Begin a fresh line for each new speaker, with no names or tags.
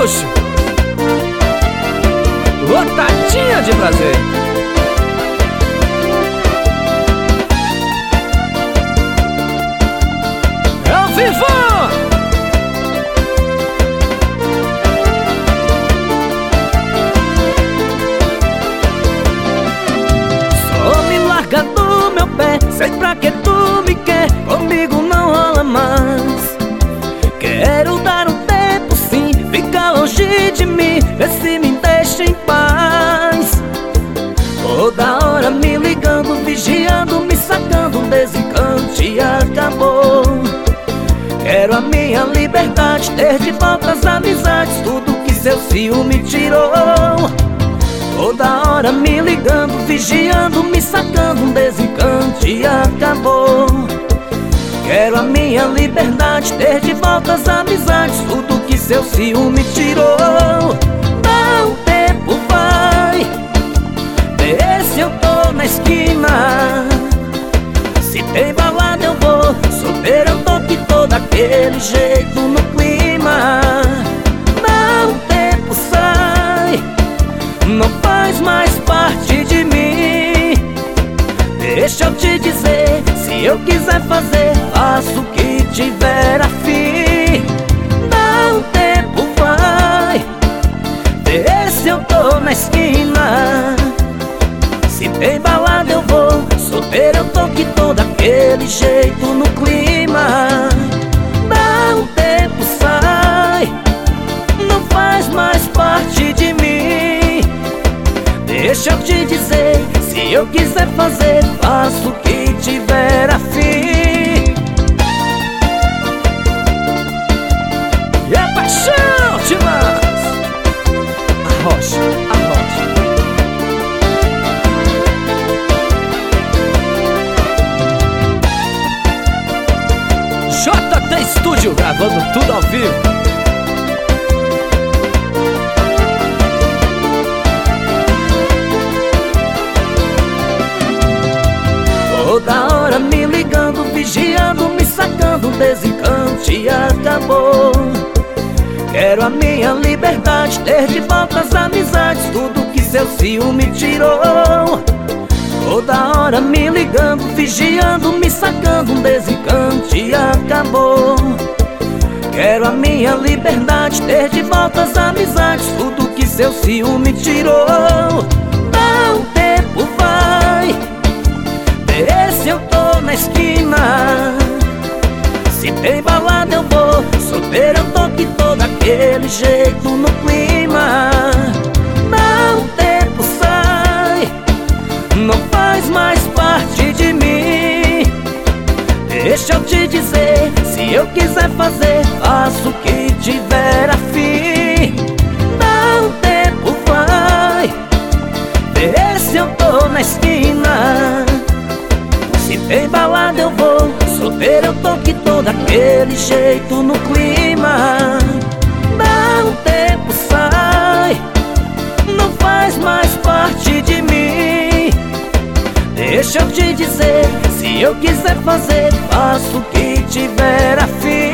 Oxe, lotadinha de prazer. É ao vivo.
Só me larga do meu pé, sei pra que tu me quer, comigo não rola mais. Quero dar um tempo sim, fica longe de mim, vê se me deixa em paz. Toda hora me ligando, vigiando, me sacando, um desencante acabou. Quero a minha liberdade, ter de volta as amizades, tudo que seu ciúme tirou. Toda hora me ligando, vigiando, me sacando, um desencante acabou. Quero a minha liberdade, ter de volta as amizades, tudo que seu ciúme tirou. Dá um tempo, vai, vê se eu tô na esquina. Se tem balada eu vou, solteiro eu tô que tô daquele jeito no clima. Dá um tempo, sai, não faz mais parte de mim. Deixa eu te dizer, se eu quiser fazer, faço o que tiver a fim. Dá um tempo, vai, vê se eu tô na esquina. Se tem balada eu vou, solteiro eu tô que tô daquele jeito no clima. Dá um tempo, sai, não faz mais parte de mim. Deixa eu te dizer, se eu quiser fazer, faço o que tiver a fim.
E é paixão demais. Arrocha, arrocha. JT Studio, gravando tudo ao vivo.
Toda hora me ligando, vigiando, me sacando, um desencante acabou. Quero a minha liberdade, ter de volta as amizades, tudo que seu ciúme tirou. Toda hora me ligando, vigiando, me sacando, um desencante acabou. Quero a minha liberdade, ter de volta as amizades, tudo que seu ciúme tirou. Dá um tempo, vai, vê se eu tô na esquina. Se tem balada eu vou, solteiro eu tô que tô daquele jeito no clima. Dá um tempo, sai, não faz mais parte de mim. Deixa eu te dizer, se eu quiser fazer, faço o que tiver a fim. Dá um tempo, vai, vê se eu tô na esquina. Se tem balada eu vou, solteiro eu tô que tô daquele jeito no clima. Dá um tempo, sai, não faz mais parte de mim. Deixa eu te dizer, se eu quiser fazer, faço o que tiver a fim.